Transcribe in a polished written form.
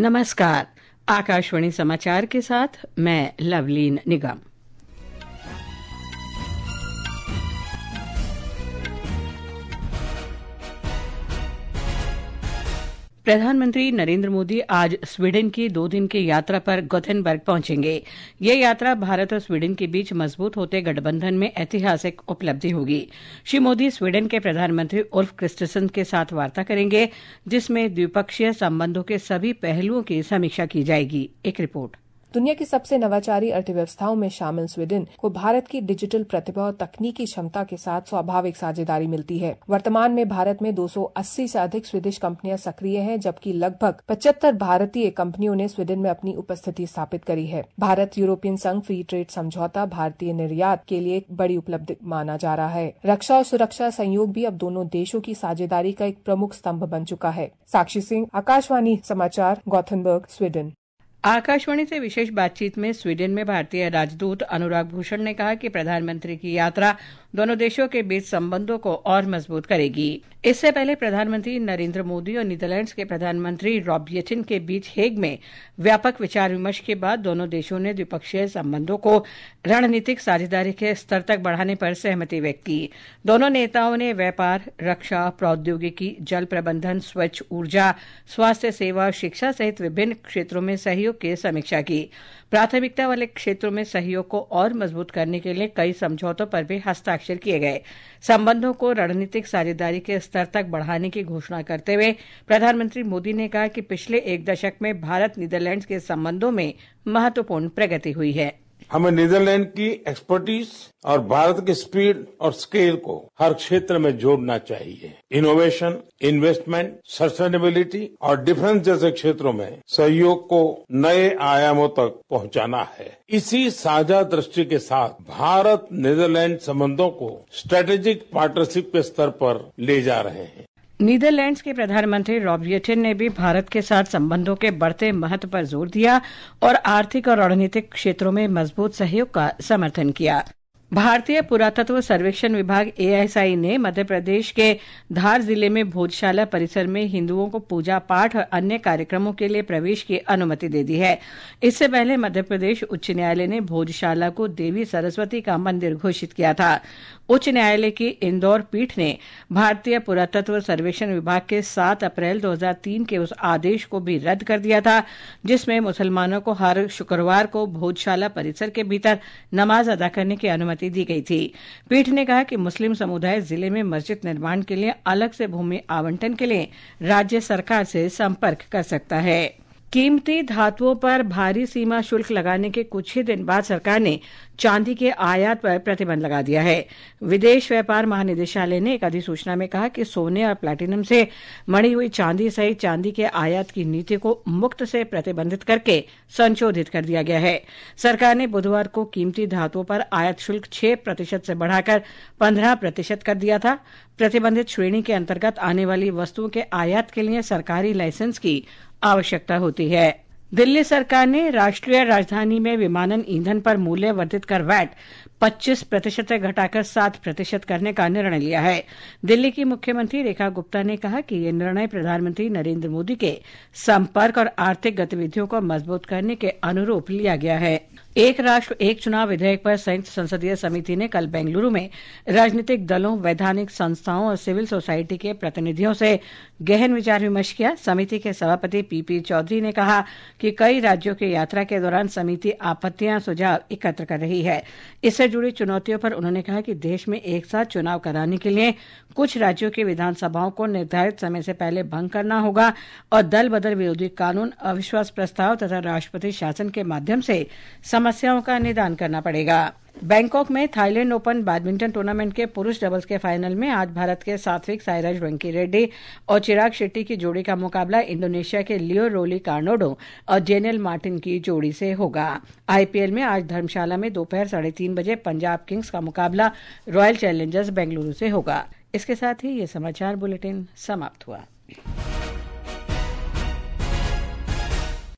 नमस्कार। आकाशवाणी समाचार के साथ मैं लवलीन निगम। प्रधानमंत्री नरेंद्र मोदी आज स्वीडन की 2 दिन की यात्रा पर गोथेनबर्ग पहुंचेंगे। यह यात्रा भारत और स्वीडन के बीच मजबूत होते गठबंधन में ऐतिहासिक उपलब्धि होगी। श्री मोदी स्वीडन के प्रधानमंत्री उल्फ क्रिस्टरसन के साथ वार्ता करेंगे, जिसमें द्विपक्षीय संबंधों के सभी पहलुओं की समीक्षा की जाएगी। एक रिपोर्ट। दुनिया की सबसे नवाचारी अर्थव्यवस्थाओं में शामिल स्वीडन को भारत की डिजिटल प्रतिभा और तकनीकी क्षमता के साथ स्वाभाविक साझेदारी मिलती है। वर्तमान में भारत में 280 से अधिक स्वीडिश कंपनियां सक्रिय हैं, जबकि लगभग 75 भारतीय कंपनियों ने स्वीडन में अपनी उपस्थिति स्थापित करी है। भारत यूरोपियन संघ फ्री ट्रेड समझौता भारतीय निर्यात के लिए एक बड़ी उपलब्धि माना जा रहा है। रक्षा और सुरक्षा सहयोग भी अब दोनों देशों की साझेदारी का एक प्रमुख स्तंभ बन चुका है। साक्षी सिंह, आकाशवाणी समाचार, गोथेनबर्ग, स्वीडन। आकाशवाणी से विशेष बातचीत में स्वीडन में भारतीय राजदूत अनुराग भूषण ने कहा कि प्रधानमंत्री की यात्रा दोनों देशों के बीच संबंधों को और मजबूत करेगी। इससे पहले प्रधानमंत्री नरेंद्र मोदी और नीदरलैंड्स के प्रधानमंत्री रॉब येटन के बीच हेग में व्यापक विचार विमर्श के बाद दोनों देशों ने द्विपक्षीय संबंधों को रणनीतिक साझेदारी के स्तर तक बढ़ाने पर सहमति व्यक्त की। दोनों नेताओं ने व्यापार, रक्षा, प्रौद्योगिकी, जल प्रबंधन, स्वच्छ ऊर्जा, स्वास्थ्य सेवा, शिक्षा सहित विभिन्न क्षेत्रों में सहयोग की समीक्षा की। प्राथमिकता वाले क्षेत्रों में सहयोग को और मजबूत करने के लिए कई समझौतों पर भी हस्ताक्षर किए गए। संबंधों को रणनीतिक साझेदारी के स्तर तक बढ़ाने की घोषणा करते हुए प्रधानमंत्री मोदी ने कहा कि पिछले 1 दशक में भारत नीदरलैंड्स के संबंधों में महत्वपूर्ण प्रगति हुई है। हमें नीदरलैंड की एक्सपर्टीज और भारत की स्पीड और स्केल को हर क्षेत्र में जोड़ना चाहिए। इनोवेशन, इन्वेस्टमेंट, सस्टेनेबिलिटी और डिफेंस जैसे क्षेत्रों में सहयोग को नए आयामों तक पहुंचाना है। इसी साझा दृष्टि के साथ भारत नीदरलैंड संबंधों को स्ट्रेटेजिक पार्टनरशिप के स्तर पर ले जा रहे हैं। नीदरलैंड्स के प्रधानमंत्री रॉब येटन ने भी भारत के साथ संबंधों के बढ़ते महत्व पर जोर दिया और आर्थिक और रणनीतिक क्षेत्रों में मजबूत सहयोग का समर्थन किया। भारतीय पुरातत्व सर्वेक्षण विभाग ASI ने मध्य प्रदेश के धार जिले में भोजशाला परिसर में हिंदुओं को पूजा पाठ और अन्य कार्यक्रमों के लिए प्रवेश की अनुमति दे दी है। इससे पहले मध्य प्रदेश उच्च न्यायालय ने भोजशाला को देवी सरस्वती का मंदिर घोषित किया था। उच्च न्यायालय की इंदौर पीठ ने भारतीय पुरातत्व सर्वेक्षण विभाग के 7 अप्रैल 2003 के उस आदेश को भी रद्द कर दिया था, जिसमें मुसलमानों को हर शुक्रवार को भोजशाला परिसर के भीतर नमाज अदा करने की अनुमति दी गई थी। पीठ ने कहा कि मुस्लिम समुदाय जिले में मस्जिद निर्माण के लिए अलग से भूमि आवंटन के लिए राज्य सरकार से संपर्क कर सकता है। कीमती धातुओं पर भारी सीमा शुल्क लगाने के कुछ ही दिन बाद सरकार ने चांदी के आयात पर प्रतिबंध लगा दिया है। विदेश व्यापार महानिदेशालय ने एक अधिसूचना में कहा कि सोने और प्लैटिनम से मढ़ी हुई चांदी सहित चांदी के आयात की नीति को मुक्त से प्रतिबंधित करके संशोधित कर दिया गया है। सरकार ने बुधवार को कीमती धातुओं पर आयात शुल्क 6% से बढ़ाकर 15% कर दिया था। प्रतिबंधित श्रेणी के अंतर्गत आने वाली वस्तुओं के आयात के लिए सरकारी लाइसेंस की आवश्यकता होती है। दिल्ली सरकार ने राष्ट्रीय राजधानी में विमानन ईंधन पर मूल्य वर्धित कर वैट 25% से घटाकर 7% करने का निर्णय लिया है। दिल्ली की मुख्यमंत्री रेखा गुप्ता ने कहा कि यह निर्णय प्रधानमंत्री नरेंद्र मोदी के संपर्क और आर्थिक गतिविधियों को मजबूत करने के अनुरूप लिया गया है। एक राष्ट्र एक चुनाव विधेयक पर संयुक्त संसदीय समिति ने कल बेंगलुरु में राजनीतिक दलों, वैधानिक संस्थाओं और सिविल सोसाइटी के प्रतिनिधियों से गहन विचार विमर्श किया। समिति के सभापति PP चौधरी ने कहा कि कई राज्यों की यात्रा के दौरान समिति आपत्तियां सुझाव एकत्र कर रही है। इससे जुड़ी चुनौतियों पर उन्होंने कहा कि देश में एक साथ चुनाव कराने के लिए कुछ राज्यों की विधानसभाओं को निर्धारित समय से पहले भंग करना होगा और दल बदल विरोधी कानून, अविश्वास प्रस्ताव तथा राष्ट्रपति शासन के माध्यम से समस्याओं का निदान करना पड़ेगा। बैंकॉक में थाईलैंड ओपन बैडमिंटन टूर्नामेंट के पुरुष डबल्स के फाइनल में आज भारत के सात्विक साईराज रंकीरेड्डी और चिराग शेट्टी की जोड़ी का मुकाबला इंडोनेशिया के लियो रोली कार्नोडो और जेनेल मार्टिन की जोड़ी से होगा। IPL में आज धर्मशाला में दोपहर 3:30 बजे पंजाब किंग्स का मुकाबला रॉयल चैलेंजर्स बेंगलुरु से होगा। इसके साथ ही ये समाचार बुलेटिन समाप्त हुआ।